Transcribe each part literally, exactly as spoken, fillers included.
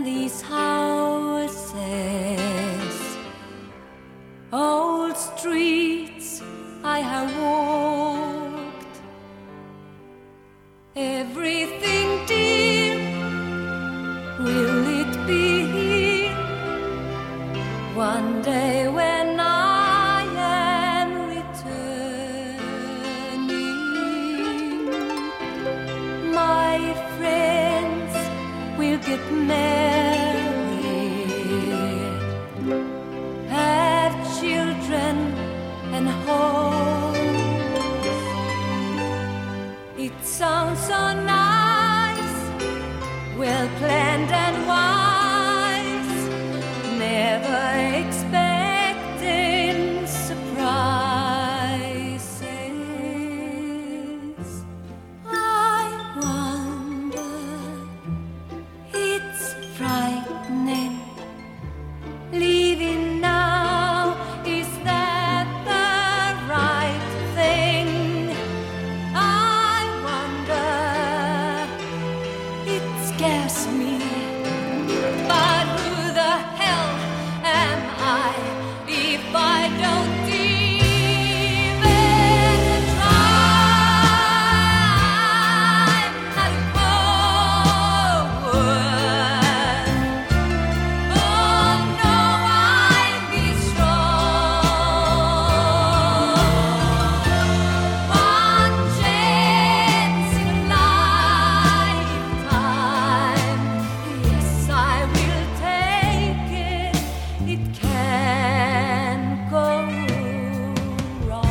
these houses, old streets I have walked. Everything dear, will it be here one day when I am returning? My friends will get married, have children and homes. It sounds so nice, well planned and wise, never expecting surprises. I wonder, it's frightening, leaving now, is that the right thing? I wonder, it scares me, but who the hell am I if I don't even try? Not forward. Oh no, I'll be strong. One chance in a lifetime. Yes, I will take it. It can't go wrong.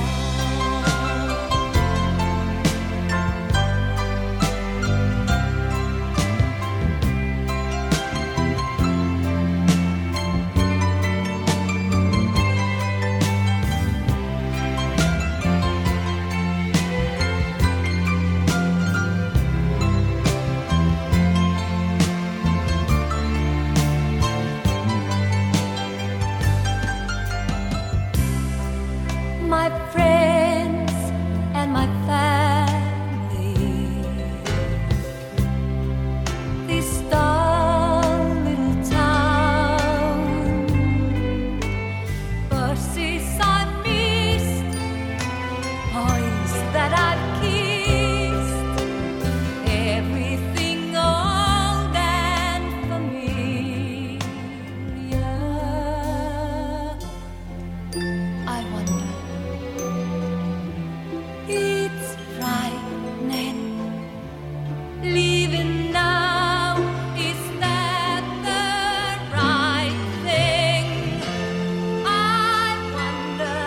My friends and my family, this dull little town, buses I've missed, boys that I've kissed, everything old and familiar. I wonder, it's frightening, leaving now, is that the right thing? I wonder,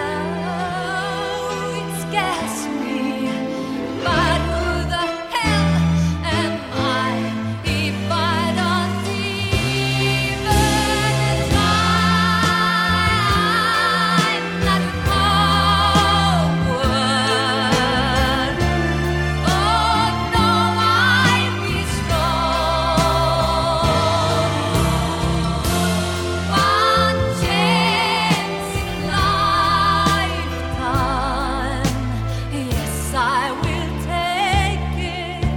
it scares me, but who the hell am I if I don't even try? Not forward. Oh no, I'll be strong. One chance in a lifetime. Yes, I will take it.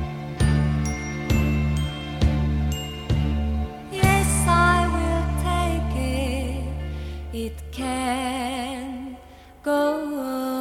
Yes, I will take it. It can go